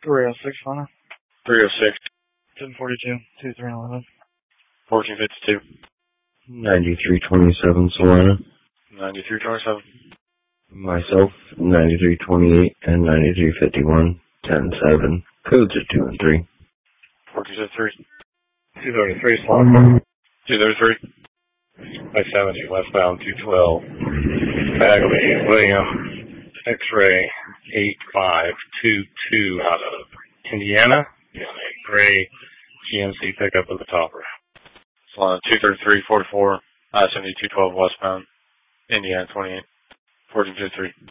306, Lana. 306. 1042, 2311. 1452. 9327 Solana. 9327. Myself, 9328 and 9351. 107. Codes are 2 and 3. 1453. 233, Solana. 233. 570 westbound 212. Bagley, William, X-ray 8522 out of Indiana. In a gray GMC pickup with a topper. Solana 23344. I-70 212 westbound. Indiana 28. 1453.